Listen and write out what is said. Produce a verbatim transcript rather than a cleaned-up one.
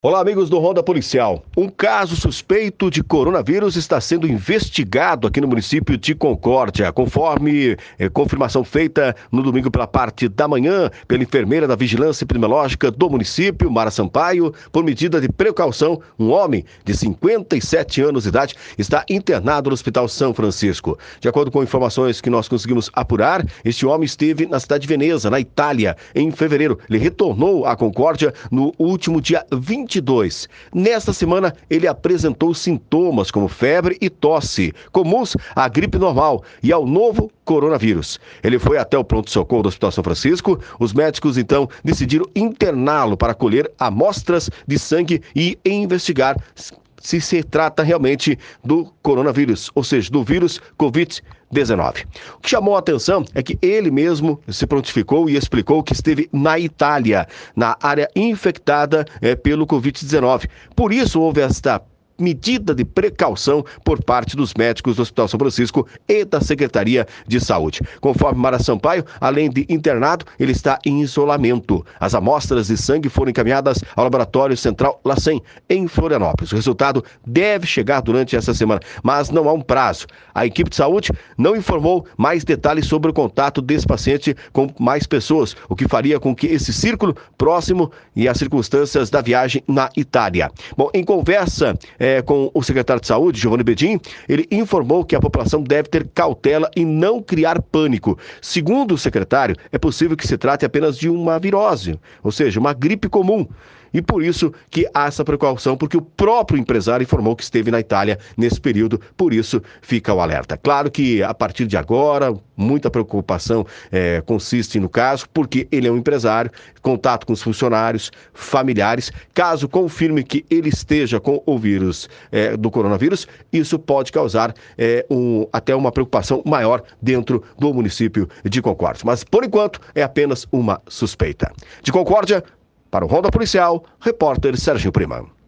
Olá, amigos do Ronda Policial. Um caso suspeito de coronavírus está sendo investigado aqui no município de Concórdia, conforme eh, confirmação feita no domingo pela parte da manhã pela enfermeira da Vigilância Epidemiológica do município, Mara Sampaio. Por medida de precaução, um homem de cinquenta e sete anos de idade está internado no Hospital São Francisco. De acordo com informações que nós conseguimos apurar, este homem esteve na cidade de Veneza, na Itália, em fevereiro. Ele retornou à Concórdia no último dia vinte e dois. Nesta semana, ele apresentou sintomas como febre e tosse, comuns à gripe normal e ao novo coronavírus. Ele foi até o pronto-socorro do Hospital São Francisco. Os médicos, então, decidiram interná-lo para colher amostras de sangue e investigar se se trata realmente do coronavírus, ou seja, do vírus covid dezenove. O que chamou a atenção é que ele mesmo se prontificou e explicou que esteve na Itália, na área infectada é, pelo covid dezenove. Por isso houve esta medida de precaução por parte dos médicos do Hospital São Francisco e da Secretaria de Saúde. Conforme Mara Sampaio, além de internado, ele está em isolamento. As amostras de sangue foram encaminhadas ao Laboratório Central LACEN, em Florianópolis. O resultado deve chegar durante essa semana, mas não há um prazo. A equipe de saúde não informou mais detalhes sobre o contato desse paciente com mais pessoas, o que faria com que esse círculo próximo e as circunstâncias da viagem na Itália. Bom, em conversa é, com o secretário de Saúde, Giovanni Bedin, ele informou que a população deve ter cautela e não criar pânico. Segundo o secretário, é possível que se trate apenas de uma virose, ou seja, uma gripe comum. E por isso que há essa precaução, porque o próprio empresário informou que esteve na Itália nesse período, por isso fica o alerta. Claro que a partir de agora, muita preocupação é, consiste no caso, porque ele é um empresário, contato com os funcionários, familiares. Caso confirme que ele esteja com o vírus é, do coronavírus, isso pode causar é, um, até uma preocupação maior dentro do município de Concórdia. Mas, por enquanto, é apenas uma suspeita. De Concórdia, para o Ronda Policial, repórter Sérgio Prima.